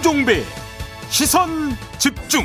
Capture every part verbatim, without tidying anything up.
김종배 시선 집중.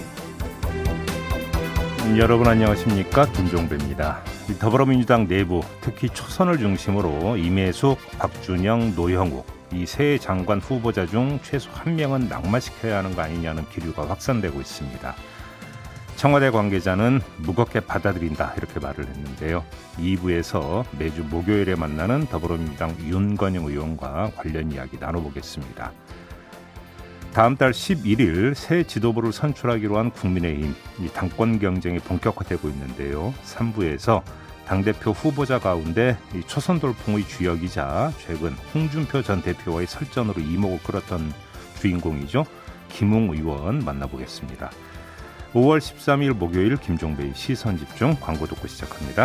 여러분 안녕하십니까, 김종배입니다. 더불어민주당 내부, 특히 초선을 중심으로 이매숙, 박준영, 노형욱 이 세 장관 후보자 중 최소 한 명은 낙마시켜야 하는 거 아니냐는 기류가 확산되고 있습니다. 청와대 관계자는 무겁게 받아들인다 이렇게 말을 했는데요. 이 부에서 매주 목요일에 만나는 더불어민주당 윤건영 의원과 관련 이야기 나눠보겠습니다. 다음 달 십일 일 새 지도부를 선출하기로 한 국민의힘, 이 당권 경쟁이 본격화되고 있는데요. 삼 부에서 당대표 후보자 가운데 이 초선 돌풍의 주역이자 최근 홍준표 전 대표와의 설전으로 이목을 끌었던 주인공이죠. 김웅 의원 만나보겠습니다. 오월 십삼일 목요일 김종배의 시선집중, 광고 듣고 시작합니다.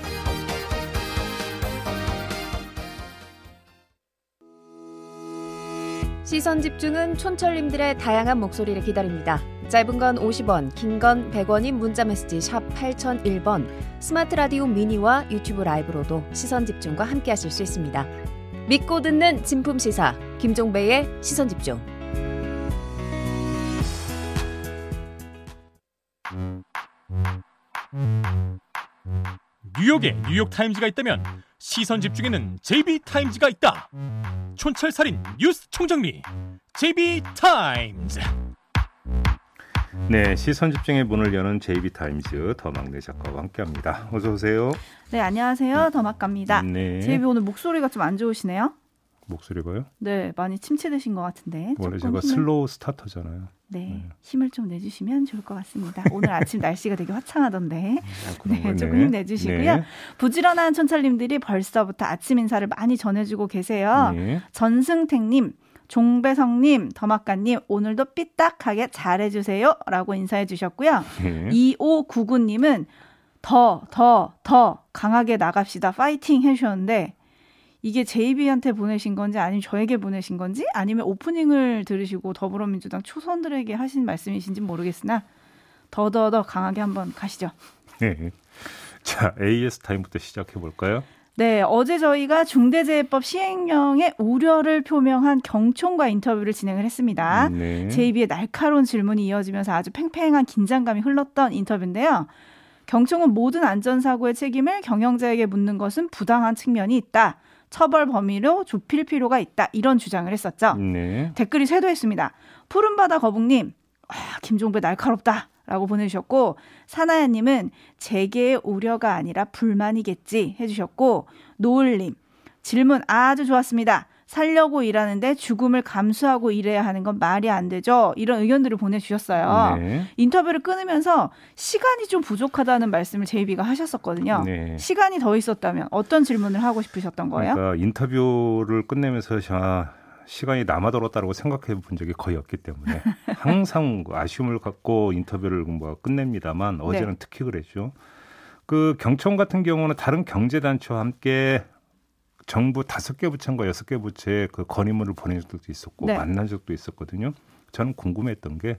시선집중은 촌철님들의 다양한 목소리를 기다립니다. 짧은 건 오십 원, 긴 건 백 원인 문자메시지 샵 팔공공일 번, 스마트 라디오 미니와 유튜브 라이브로도 시선집중과 함께하실 수 있습니다. 믿고 듣는 진품시사 김종배의 시선집중. 뉴욕에 뉴욕타임즈가 있다면 시선집중에는 제이비타임즈가 있다. 촌철살인 뉴스 총정리 제이비타임즈. 네, 시선집중의 문을 여는 제이비타임즈 더 막내 작가와 함께합니다. 어서 오세요. 네, 안녕하세요. 더 막갑니다. 네. 제이비 오늘 목소리가 좀 안 좋으시네요? 목소리가요? 네, 많이 침체되신 것 같은데. 원래 제가 힘을... 슬로우 스타터잖아요. 네, 네, 힘을 좀 내주시면 좋을 것 같습니다. 오늘 아침 날씨가 되게 화창하던데. 아, 네, 조금 힘내주시고요. 네. 부지런한 촌철님들이 벌써부터 아침 인사를 많이 전해주고 계세요. 네. 전승택님, 종배성님, 더막가님, 오늘도 삐딱하게 잘해주세요 라고 인사해 주셨고요. 네. 이오구구님은 더, 더, 더 강하게 나갑시다. 파이팅 해주셨는데, 이게 제이비한테 보내신 건지 아니면 저에게 보내신 건지 아니면 오프닝을 들으시고 더불어민주당 초선들에게 하신 말씀이신지 모르겠으나 더더더 강하게 한번 가시죠. 네. 자, 에이에스 타임부터 시작해 볼까요? 네, 어제 저희가 중대재해법 시행령의 우려를 표명한 경총과 인터뷰를 진행을 했습니다. 네. 제이비의 날카로운 질문이 이어지면서 아주 팽팽한 긴장감이 흘렀던 인터뷰인데요. 경총은 모든 안전사고의 책임을 경영자에게 묻는 것은 부당한 측면이 있다. 처벌 범위로 좁힐 필요가 있다. 이런 주장을 했었죠. 네. 댓글이 쇄도했습니다. 푸른바다 거북님, 아, 김종배 날카롭다 라고 보내주셨고, 사나야님은 재계의 우려가 아니라 불만이겠지 해주셨고, 노을님, 질문 아주 좋았습니다. 살려고 일하는데 죽음을 감수하고 일해야 하는 건 말이 안 되죠. 이런 의견들을 보내주셨어요. 네. 인터뷰를 끊으면서 시간이 좀 부족하다는 말씀을 제이비가 하셨었거든요. 네. 시간이 더 있었다면 어떤 질문을 하고 싶으셨던 거예요? 그러니까 인터뷰를 끝내면서 아, 시간이 남아돌았다고 생각해 본 적이 거의 없기 때문에 항상 아쉬움을 갖고 인터뷰를 뭐 끝냅니다만 어제는 네. 특히 그랬죠. 그 경총 같은 경우는 다른 경제단체와 함께 정부 다섯 개 부처과 여섯 개 부처에 그 건의문을 보낸 적도 있었고 네. 만난 적도 있었거든요. 저는 궁금했던 게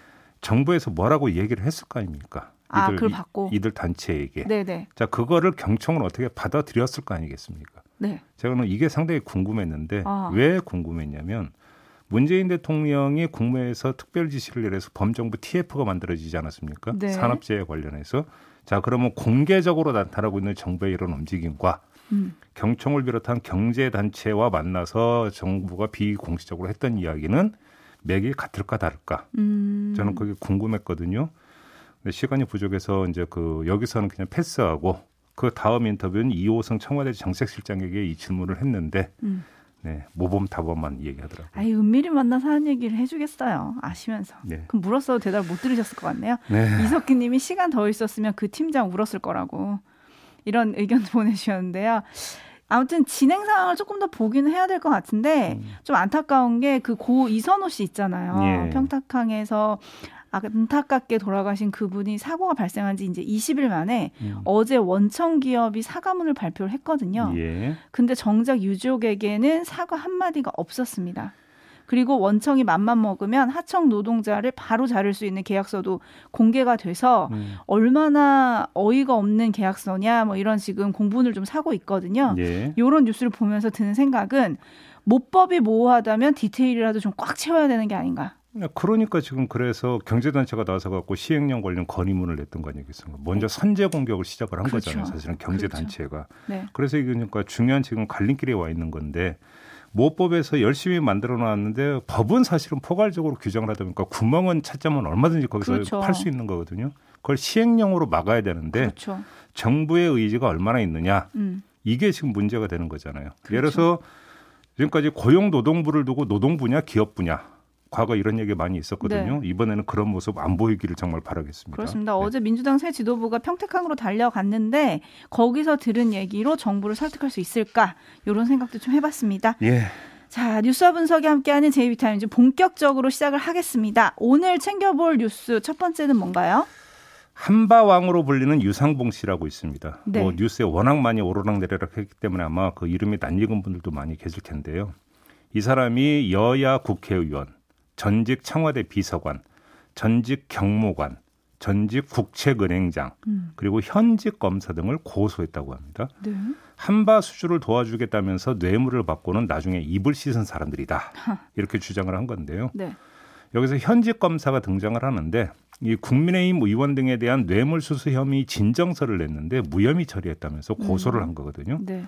정부에서 뭐라고 얘기를 했을 거 아닙니까? 아, 이들, 그걸 받고. 이, 이들 단체에게. 네네. 자, 그거를 경총은 어떻게 받아들였을 거 아니겠습니까? 네. 저는 이게 상당히 궁금했는데 아. 왜 궁금했냐면 문재인 대통령이 국무회에서 특별 지시를 내려서 범정부 티에프가 만들어지지 않았습니까? 네. 산업재해 관련해서. 자, 그러면 공개적으로 나타나고 있는 정부의 이런 움직임과 음. 경총을 비롯한 경제단체와 만나서 정부가 비공식적으로 했던 이야기는 맥이 같을까 다를까? 음. 저는 그게 궁금했거든요. 근데 시간이 부족해서 이제 그 여기서는 그냥 패스하고 그 다음 인터뷰는 이호성 청와대 정책실장에게 이 질문을 했는데 음. 네, 모범답안만 얘기하더라고요. 아이, 은밀히 만나서 하는 얘기를 해주겠어요. 아시면서. 네. 그럼 물었어도 대답을 못 들으셨을 것 같네요. 네. 이석기 님이 시간 더 있었으면 그 팀장 울었을 거라고. 이런 의견도 보내주셨는데요. 아무튼 진행 상황을 조금 더 보기는 해야 될 것 같은데 음. 좀 안타까운 게 그 고 이선호 씨 있잖아요. 예. 평택항에서 안타깝게 돌아가신 그분이 사고가 발생한 지 이제 이십 일 만에 음. 어제 원청 기업이 사과문을 발표를 했거든요. 예. 근데 정작 유족에게는 사과 한마디가 없었습니다. 그리고 원청이 맘만 먹으면 하청 노동자를 바로 자를 수 있는 계약서도 공개가 돼서 음. 얼마나 어이가 없는 계약서냐 뭐 이런 지금 공분을 좀 사고 있거든요. 예. 이런 뉴스를 보면서 드는 생각은 모법이 모호하다면 디테일이라도 좀 꽉 채워야 되는 게 아닌가. 그러니까 지금 그래서 경제단체가 나서 갖고 시행령 관련 건의문을 냈던 거 아니겠습니까? 먼저 선제 공격을 시작을 한 그렇죠. 거잖아요. 사실은 경제단체가. 그렇죠. 네. 그래서 이게 그러니까 중요한 지금 갈림길에 와 있는 건데 모법에서 열심히 만들어 놨는데 법은 사실은 포괄적으로 규정을 하다 보니까 구멍은 찾자면 얼마든지 거기서 그렇죠. 팔 수 있는 거거든요. 그걸 시행령으로 막아야 되는데 그렇죠. 정부의 의지가 얼마나 있느냐. 음. 이게 지금 문제가 되는 거잖아요. 그렇죠. 예를 들어서 지금까지 고용노동부를 두고 노동부냐 기업부냐. 과거 이런 얘기 많이 있었거든요. 네. 이번에는 그런 모습 안 보이기를 정말 바라겠습니다. 그렇습니다. 네. 어제 민주당 새 지도부가 평택항으로 달려갔는데 거기서 들은 얘기로 정부를 설득할 수 있을까? 이런 생각도 좀 해봤습니다. 예. 자, 뉴스와 분석이 함께하는 제이비타임즈 본격적으로 시작을 하겠습니다. 오늘 챙겨볼 뉴스 첫 번째는 뭔가요? 한바왕으로 불리는 유상봉 씨라고 있습니다. 네. 뭐 뉴스에 워낙 많이 오르락내리락 했기 때문에 아마 그 이름이 낯익은 분들도 많이 계실 텐데요. 이 사람이 여야 국회의원, 전직 청와대 비서관, 전직 경무관, 전직 국책은행장, 음. 그리고 현직 검사 등을 고소했다고 합니다. 네. 한바 수주를 도와주겠다면서 뇌물을 받고는 나중에 입을 씻은 사람들이다. 하. 이렇게 주장을 한 건데요. 네. 여기서 현직 검사가 등장을 하는데 이 국민의힘 의원 등에 대한 뇌물수수 혐의 진정서를 냈는데 무혐의 처리했다면서 고소를 한 거거든요. 네.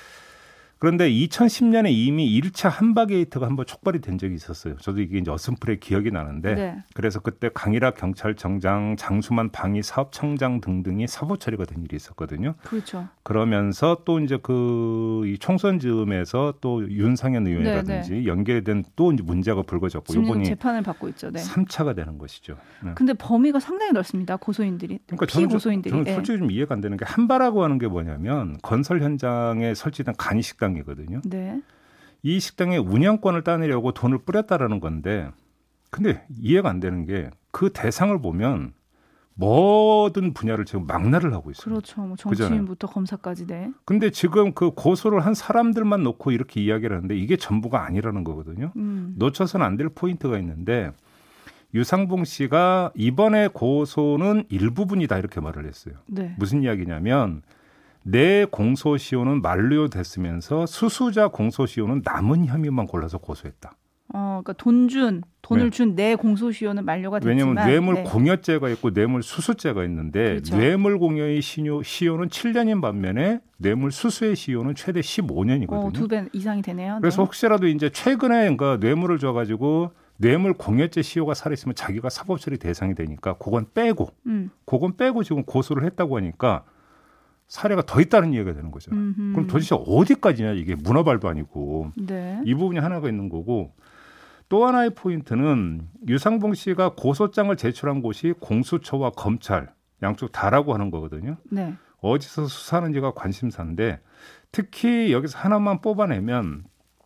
그런데 이천십 년에 이미 일 차 한바 게이트가 한번 촉발이 된 적이 있었어요. 저도 이게 이제 어슴풀에 기억이 나는데 네. 그래서 그때 강일학 경찰청장, 장수만 방위 사업청장 등등이 사보 처리가 된 일이 있었거든요. 그렇죠. 그러면서 또 이제 그 이 총선 즈음에서 또 윤상현 의원이라든지 네, 네. 연계된 또 이제 문제가 불거졌고 이번이 재판을 받고 있죠. 네. 삼 차가 되는 것이죠. 네. 근데 범위가 상당히 넓습니다. 고소인들이. 그러니까 피고소인들이. 저는, 저는 솔직히 좀 이해가 안 되는 게 한바라고 하는 게 뭐냐면 건설 현장에 설치된 간이식당이거든요. 네. 이 식당의 운영권을 따내려고 돈을 뿌렸다라는 건데 근데 이해가 안 되는 게 그 대상을 보면 모든 분야를 지금 망라를 하고 있어요. 그렇죠. 뭐 정치인부터 그잖아요. 검사까지. 네. 근데 지금 그 고소를 한 사람들만 놓고 이렇게 이야기를 하는데 이게 전부가 아니라는 거거든요. 음. 놓쳐서는 안 될 포인트가 있는데 유상봉 씨가 이번에 고소는 일부분이다 이렇게 말을 했어요. 네. 무슨 이야기냐면 내 공소시효는 만료됐으면서 수수자 공소시효는 남은 혐의만 골라서 고소했다. 어, 그러니까 돈 준, 돈을 네. 준 내 공소시효는 만료가 됐지만 왜냐하면 뇌물 네. 공여죄가 있고 뇌물 수수죄가 있는데 그렇죠. 뇌물 공여의 시효, 시효는 칠 년인 반면에 뇌물 수수의 시효는 최대 십오 년이거든요. 어, 두 배 이상이 되네요. 그래서 네. 혹시라도 이제 최근에 그러니까 뇌물을 줘가지고 뇌물 공여죄 시효가 살아있으면 자기가 사법처리 대상이 되니까 그건 빼고, 음. 그건 빼고 지금 고소를 했다고 하니까. 사례가 더 있다는 이야기가 되는 거죠. 음흠. 그럼 도대체 어디까지냐 이게 문어발도 아니고 네. 이 부분이 하나가 있는 거고 또 하나의 포인트는 유상봉 씨가 고소장을 제출한 곳이 공수처와 검찰 양쪽 다라고 하는 거거든요. 네. 어디서 수사하는지가 관심사인데 특히 여기서 하나만 뽑아내면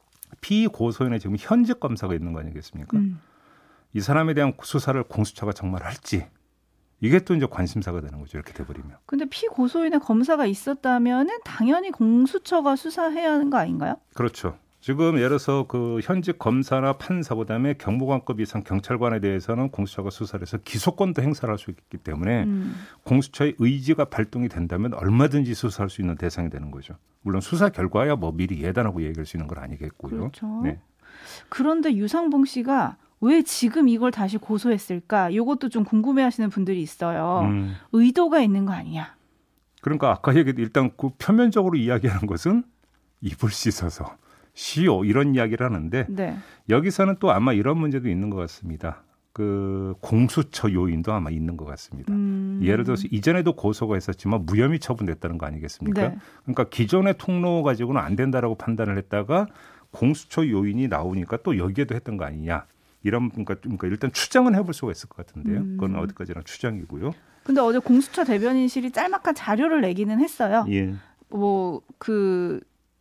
피고소인의 지금 현직 검사가 있는 거 아니겠습니까? 음. 이 사람에 대한 수사를 공수처가 정말 할지 이게 또 이제 관심사가 되는 거죠. 이렇게 돼버리면. 근데 피고소인의 검사가 있었다면은 당연히 공수처가 수사해야 하는 거 아닌가요? 그렇죠. 지금 예를 들어서 그 현직 검사나 판사 그다음에 경무관급 이상 경찰관에 대해서는 공수처가 수사를 해서 기소권도 행사를 할 수 있기 때문에 음. 공수처의 의지가 발동이 된다면 얼마든지 수사할 수 있는 대상이 되는 거죠. 물론 수사 결과야 뭐 미리 예단하고 얘기할 수 있는 건 아니겠고요. 그렇죠. 네. 그런데 유상봉 씨가 왜 지금 이걸 다시 고소했을까? 이것도 좀 궁금해하시는 분들이 있어요. 음. 의도가 있는 거 아니냐? 그러니까 아까 얘기 일단 그 표면적으로 이야기하는 것은 입을 씻어서 시효 이런 이야기를 하는데 네. 여기서는 또 아마 이런 문제도 있는 것 같습니다. 그 공수처 요인도 아마 있는 것 같습니다. 음. 예를 들어서 이전에도 고소가 있었지만 무혐의 처분됐다는 거 아니겠습니까? 네. 그러니까 기존의 통로 가지고는 안 된다라고 판단을 했다가 공수처 요인이 나오니까 또 여기에도 했던 거 아니냐. 이런 그러니까, 그러니까 일단 추정은 해볼 수가 있을 것 같은데요. 음. 그건 어디까지나 추정이고요. 근데 어제 공수처 대변인실이 짤막한 자료를 내기는 했어요. 예. 뭐 그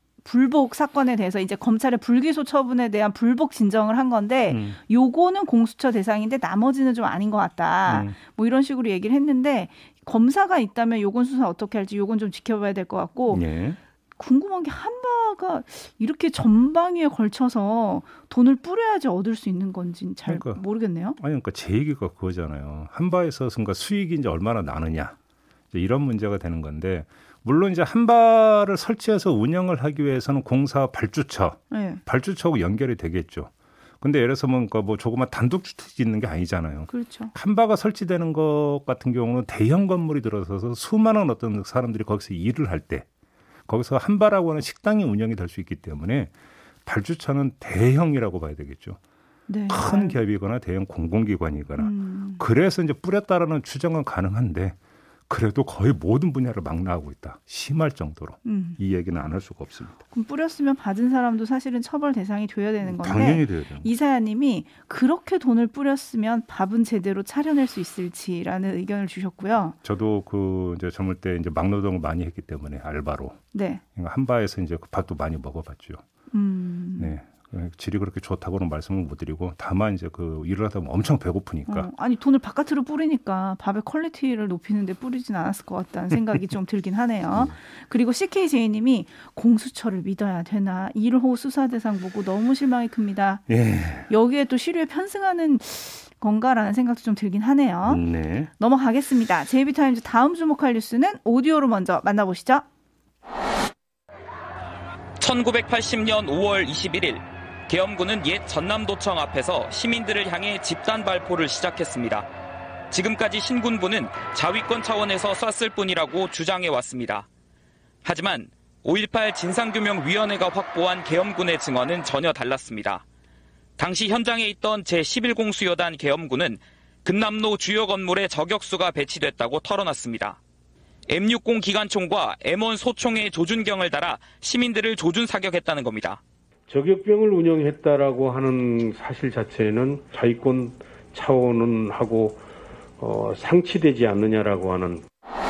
불복 사건에 대해서 이제 검찰의 불기소 처분에 대한 불복 진정을 한 건데 음. 요거는 공수처 대상인데 나머지는 좀 아닌 것 같다. 음. 뭐 이런 식으로 얘기를 했는데 검사가 있다면 요건 수사 어떻게 할지 요건 좀 지켜봐야 될 것 같고 예. 궁금한 게 한바가 이렇게 전방위에 걸쳐서 돈을 뿌려야지 얻을 수 있는 건지는 잘 그러니까, 모르겠네요. 아니 그러니까 제 얘기가 그거잖아요. 한바에서 그러니까 수익이 이제 얼마나 나느냐 이제 이런 문제가 되는 건데 물론 이제 한바를 설치해서 운영을 하기 위해서는 공사 발주처, 네. 발주처하고 연결이 되겠죠. 근데 예를 들어서 뭐 조그만 단독주택이 있는 게 아니잖아요. 그렇죠. 한바가 설치되는 것 같은 경우는 대형 건물이 들어서서 수많은 어떤 사람들이 거기서 일을 할 때 거기서 한바라고 하는 식당이 운영이 될 수 있기 때문에 발주처는 대형이라고 봐야 되겠죠. 네. 큰 기업이거나 대형 공공기관이거나 음. 그래서 이제 뿌렸다라는 추정은 가능한데 그래도 거의 모든 분야를 망라하고 있다. 심할 정도로. 음. 이 얘기는 안 할 수가 없습니다. 그럼 뿌렸으면 받은 사람도 사실은 처벌 대상이 돼야 되는 건데 당연히 돼야 돼요. 이사야님이 그렇게 돈을 뿌렸으면 밥은 제대로 차려낼 수 있을지라는 의견을 주셨고요. 저도 그 이제 젊을 때 이제 막노동을 많이 했기 때문에 알바로. 네. 한바에서 이제 그 밥도 많이 먹어봤죠. 음. 네. 질이 그렇게 좋다고는 말씀을 못 드리고 다만 이제 그 일을 하다 보면 엄청 배고프니까 어, 아니 돈을 바깥으로 뿌리니까 밥의 퀄리티를 높이는데 뿌리진 않았을 것 같다는 생각이 좀 들긴 하네요. 네. 그리고 씨케이제이님이 공수처를 믿어야 되나 일 호 수사 대상 보고 너무 실망이 큽니다. 예. 여기에 또 시류에 편승하는 건가라는 생각도 좀 들긴 하네요. 네. 넘어가겠습니다. 제이비타임즈 다음 주목할 뉴스는 오디오로 먼저 만나보시죠. 천구백팔십 년 오월 이십일일 계엄군은 옛 전남도청 앞에서 시민들을 향해 집단 발포를 시작했습니다. 지금까지 신군부는 자위권 차원에서 쐈을 뿐이라고 주장해왔습니다. 하지만 오일팔 진상규명위원회가 확보한 계엄군의 증언은 전혀 달랐습니다. 당시 현장에 있던 제십일 공수여단 계엄군은 금남로 주요 건물에 저격수가 배치됐다고 털어놨습니다. 엠 육십 기관총과 엠 원 소총의 조준경을 달아 시민들을 조준 사격했다는 겁니다. 저격병을 운영했다라고 하는 사실 자체는 자위권 차원은 하고 어, 상치되지 않느냐라고 하는.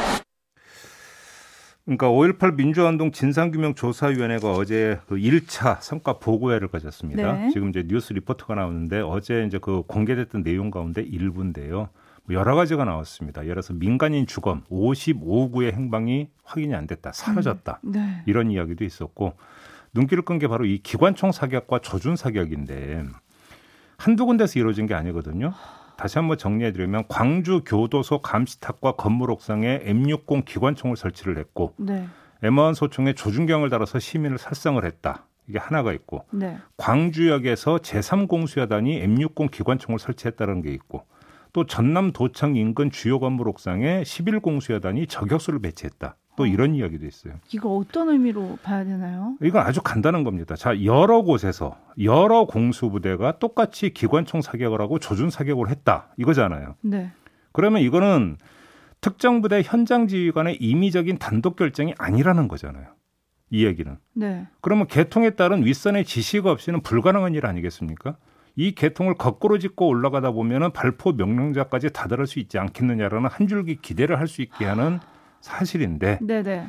그러니까 오일팔 민주화운동 진상규명조사위원회가 어제 그 일 차 성과 보고회를 가졌습니다. 네. 지금 이제 뉴스 리포트가 나오는데 어제 이제 그 공개됐던 내용 가운데 일부인데요. 여러 가지가 나왔습니다. 예를 들어서 민간인 주검 오십오 구의 행방이 확인이 안 됐다. 사라졌다. 음, 네. 이런 이야기도 있었고 눈길을 끈 게 바로 이 기관총 사격과 조준 사격인데 한두 군데서 이루어진 게 아니거든요. 다시 한번 정리해드리면 광주 교도소 감시탑과 건물 옥상에 엠 육십 기관총을 설치를 했고 네. 엠 원 소총에 조준경을 달아서 시민을 살상을 했다. 이게 하나가 있고 네. 광주역에서 제삼 공수여단이 엠 육십 기관총을 설치했다는 게 있고 또 전남도청 인근 주요 건물 옥상에 십일 공수여단이 저격수를 배치했다. 또 이런 이야기도 있어요. 이거 어떤 의미로 봐야 되나요? 이건 아주 간단한 겁니다. 자, 여러 곳에서 여러 공수부대가 똑같이 기관총 사격을 하고 조준 사격을 했다. 이거잖아요. 네. 그러면 이거는 특정 부대 현장 지휘관의 임의적인 단독 결정이 아니라는 거잖아요. 이 얘기는. 네. 그러면 개통에 따른 윗선의 지시가 없이는 불가능한 일 아니겠습니까? 이 개통을 거꾸로 짚고 올라가다 보면은 발포 명령자까지 다다를 수 있지 않겠느냐라는 한 줄기 기대를 할 수 있게 하는 사실인데 네네.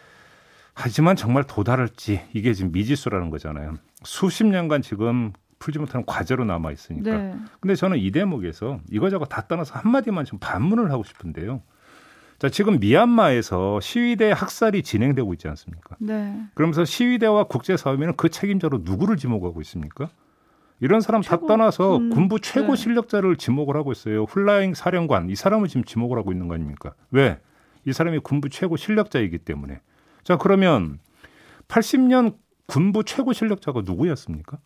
하지만 정말 도달할지 이게 지금 미지수라는 거잖아요. 수십 년간 지금 풀지 못하는 과제로 남아 있으니까. 네. 근데 저는 이 대목에서 이거저거 다 떠나서 한마디만 좀 반문을 하고 싶은데요. 자, 지금 미얀마에서 시위대 학살이 진행되고 있지 않습니까? 네. 그러면서 시위대와 국제사회는 그 책임자로 누구를 지목하고 있습니까? 이런 사람 최고, 다 떠나서 음, 군부 최고 네. 실력자를 지목을 하고 있어요. 훌라잉 사령관, 이 사람을 지금 지목을 하고 있는 거 아닙니까? 왜? 이 사람이 군부 최고 실력자이기 때문에. 자, 그러면 팔십 년 군부 최고 실력자가 누구였습니까?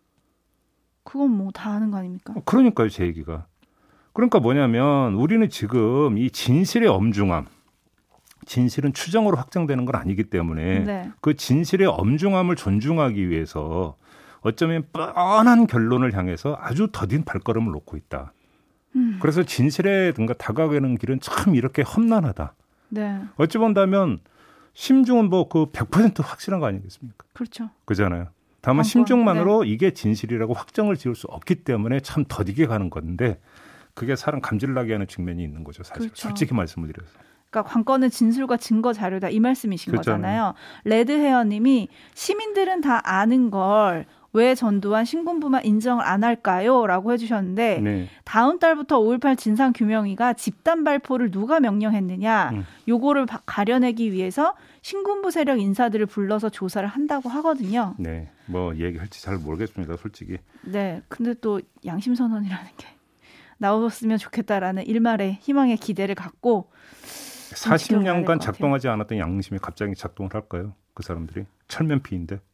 그건 뭐 다 아는 거 아닙니까? 그러니까요, 제 얘기가. 그러니까 뭐냐면 우리는 지금 이 진실의 엄중함, 진실은 추정으로 확정되는 건 아니기 때문에 네. 그 진실의 엄중함을 존중하기 위해서 어쩌면 뻔한 결론을 향해서 아주 더딘 발걸음을 놓고 있다. 음. 그래서 진실에 뭔가 다가가는 길은 참 이렇게 험난하다. 네. 어찌 본다면 심중은 뭐 그 백 퍼센트 확실한 거 아니겠습니까? 그렇죠. 그잖아요. 다만 심중만으로 네. 이게 진실이라고 확정을 지을 수 없기 때문에 참 더디게 가는 건데 그게 사람 감질나게 하는 측면이 있는 거죠. 사실 그렇죠. 솔직히 말씀을 드려서. 그러니까 관건은 진술과 증거 자료다 이 말씀이신 그렇잖아요. 거잖아요. 레드헤어님이 시민들은 다 아는 걸 왜 전두환 신군부만 인정을 안 할까요? 라고 해주셨는데 네. 다음 달부터 오일팔 진상규명위가 집단 발포를 누가 명령했느냐 음. 요거를 가려내기 위해서 신군부 세력 인사들을 불러서 조사를 한다고 하거든요. 네, 뭐 얘기할지 잘 모르겠습니다. 솔직히. 네, 근데 또 양심선언이라는 게 나왔으면 좋겠다라는 일말의 희망의 기대를 갖고 사십 년간 작동하지 않았던 양심이 갑자기 작동을 할까요? 그 사람들이 철면피인데.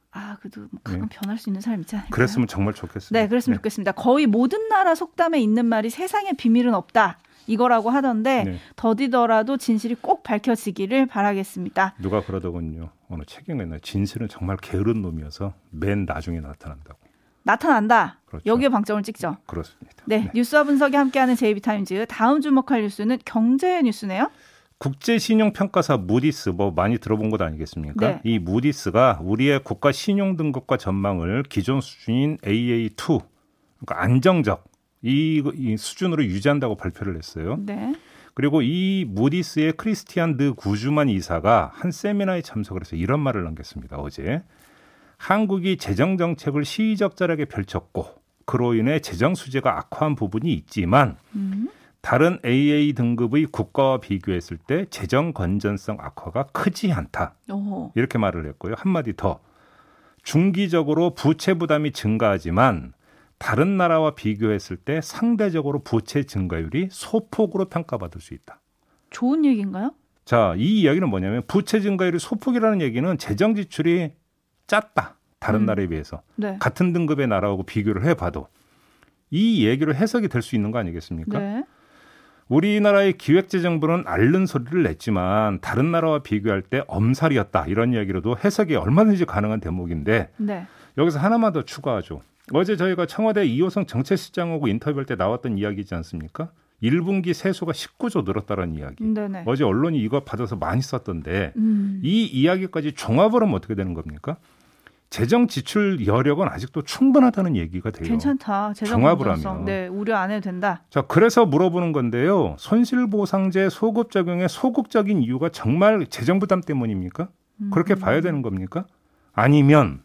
아, 그래도 가끔 네. 변할 수 있는 사람 있지 않을까요? 그랬으면 정말 좋겠습니다. 네, 그랬으면 네. 좋겠습니다. 거의 모든 나라 속담에 있는 말이 세상에 비밀은 없다. 이거라고 하던데 네. 더디더라도 진실이 꼭 밝혀지기를 바라겠습니다. 누가 그러더군요. 어느 책인가 있나요? 진실은 정말 게으른 놈이어서 맨 나중에 나타난다고. 나타난다. 그렇죠. 여기에 방점을 찍죠. 그렇습니다. 네, 네. 뉴스와 분석이 함께하는 제이비타임즈. 다음 주목할 뉴스는 경제 뉴스네요. 국제신용평가사 무디스 뭐 많이 들어본 것 아니겠습니까? 네. 이 무디스가 우리의 국가 신용 등급과 전망을 기존 수준인 에이에이 투, 그러니까 안정적 이, 이 수준으로 유지한다고 발표를 했어요. 네. 그리고 이 무디스의 크리스티안 드 구주만 이사가 한 세미나에 참석을 해서 이런 말을 남겼습니다. 어제. 한국이 재정정책을 시의적절하게 펼쳤고 그로 인해 재정 수재가 악화한 부분이 있지만 음. 다른 에이에이 등급의 국가와 비교했을 때 재정 건전성 악화가 크지 않다. 오호. 이렇게 말을 했고요. 한마디 더. 중기적으로 부채 부담이 증가하지만 다른 나라와 비교했을 때 상대적으로 부채 증가율이 소폭으로 평가받을 수 있다. 좋은 얘기인가요? 자, 이 이야기는 뭐냐면 부채 증가율이 소폭이라는 얘기는 재정 지출이 작다. 다른 음. 나라에 비해서. 네. 같은 등급의 나라하고 비교를 해봐도 이 얘기로 해석이 될 수 있는 거 아니겠습니까? 네. 우리나라의 기획재정부는 앓는 소리를 냈지만 다른 나라와 비교할 때 엄살이었다. 이런 이야기로도 해석이 얼마든지 가능한 대목인데 네. 여기서 하나만 더 추가하죠. 어제 저희가 청와대 이호성 정책실장하고 인터뷰할 때 나왔던 이야기지 않습니까? 일 분기 세수가 십구조 늘었다는 이야기. 네네. 어제 언론이 이거 받아서 많이 썼던데 음. 이 이야기까지 종합을 하면 어떻게 되는 겁니까? 재정 지출 여력은 아직도 충분하다는 얘기가 돼요. 괜찮다. 재정 종합을 건전성. 하면. 네, 우려 안 해도 된다. 자, 그래서 물어보는 건데요. 손실보상제 소급 적용의 소극적인 이유가 정말 재정 부담 때문입니까? 음. 그렇게 봐야 되는 겁니까? 아니면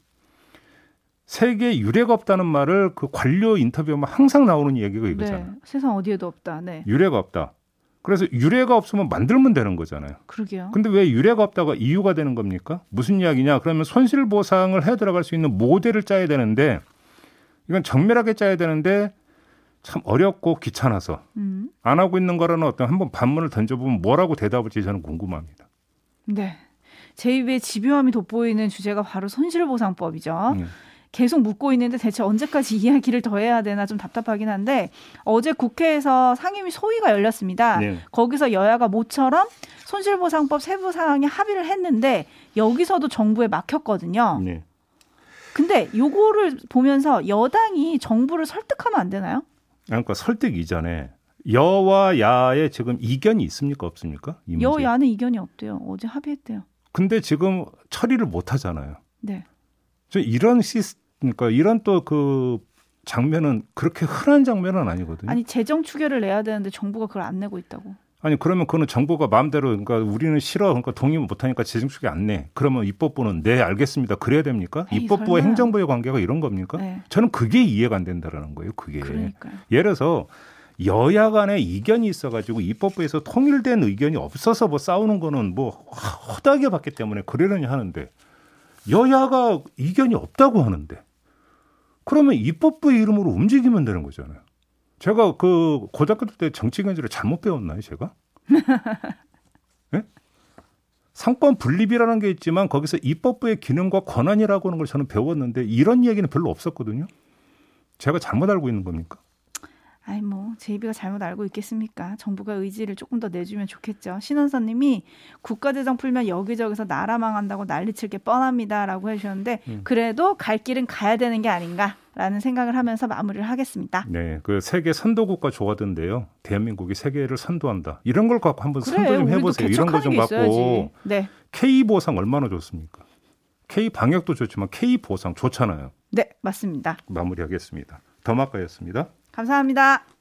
세계에 유례가 없다는 말을 그 관료 인터뷰하면 항상 나오는 얘기가 이거잖아요. 네, 세상 어디에도 없다. 네. 유례가 없다. 그래서 유례가 없으면 만들면 되는 거잖아요. 그러게요. 근데 왜 유례가 없다가 이유가 되는 겁니까? 무슨 이야기냐? 그러면 손실보상을 해 들어갈 수 있는 모델을 짜야 되는데 이건 정밀하게 짜야 되는데 참 어렵고 귀찮아서 음. 안 하고 있는 거라는 어떤 한번 반문을 던져보면 뭐라고 대답을지 저는 궁금합니다. 네. 제이비의 집요함이 돋보이는 주제가 바로 손실보상법이죠. 음. 계속 묻고 있는데 대체 언제까지 이야기를 더 해야 되나 좀 답답하긴 한데 어제 국회에서 상임위 소위가 열렸습니다. 네. 거기서 여야가 모처럼 손실보상법 세부 사항에 합의를 했는데 여기서도 정부에 막혔거든요. 네. 근데 요거를 보면서 여당이 정부를 설득하면 안 되나요? 그러니까 설득 이전에 여와 야의 지금 이견이 있습니까? 없습니까? 이 문제. 여야는 이견이 없대요. 어제 합의했대요. 근데 지금 처리를 못 하잖아요. 네. 저 이런 시스 그러니까 이런 또 그 장면은 그렇게 흔한 장면은 아니거든요. 아니 재정 추계를 내야 되는데 정부가 그걸 안 내고 있다고. 아니 그러면 그거는 정부가 마음대로 그러니까 우리는 싫어 그러니까 동의 못 하니까 재정 추계 안 내. 그러면 입법부는 네 알겠습니다. 그래야 됩니까? 에이, 입법부와 설마. 행정부의 관계가 이런 겁니까? 네. 저는 그게 이해가 안 된다라는 거예요. 그게. 그러니까요. 예를 들어서 여야 간에 이견이 있어가지고 입법부에서 통일된 의견이 없어서 뭐 싸우는 거는 뭐 허다하게 봤기 때문에 그러려니 하는데 여야가 이견이 없다고 하는데 그러면 입법부의 이름으로 움직이면 되는 거잖아요. 제가 그 고등학교 때 정치경제를 잘못 배웠나요, 제가? 네? 상권 분립이라는 게 있지만 거기서 입법부의 기능과 권한이라고 하는 걸 저는 배웠는데 이런 얘기는 별로 없었거든요. 제가 잘못 알고 있는 겁니까? 아이 뭐 제이비가 잘못 알고 있겠습니까? 정부가 의지를 조금 더 내주면 좋겠죠. 신원선님이 국가재정 풀면 여기저기서 나라 망한다고 난리칠 게 뻔합니다라고 해주셨는데 음. 그래도 갈 길은 가야 되는 게 아닌가라는 생각을 하면서 마무리를 하겠습니다. 네, 그 세계 선도국가 좋아하던데요. 대한민국이 세계를 선도한다. 이런 걸 갖고 한번 그래, 선도 좀 해보세요. 이런 거 좀 갖고 네. K 보상 얼마나 좋습니까? K 방역도 좋지만 K 보상 좋잖아요. 네, 맞습니다. 마무리하겠습니다. 더마카였습니다. 감사합니다.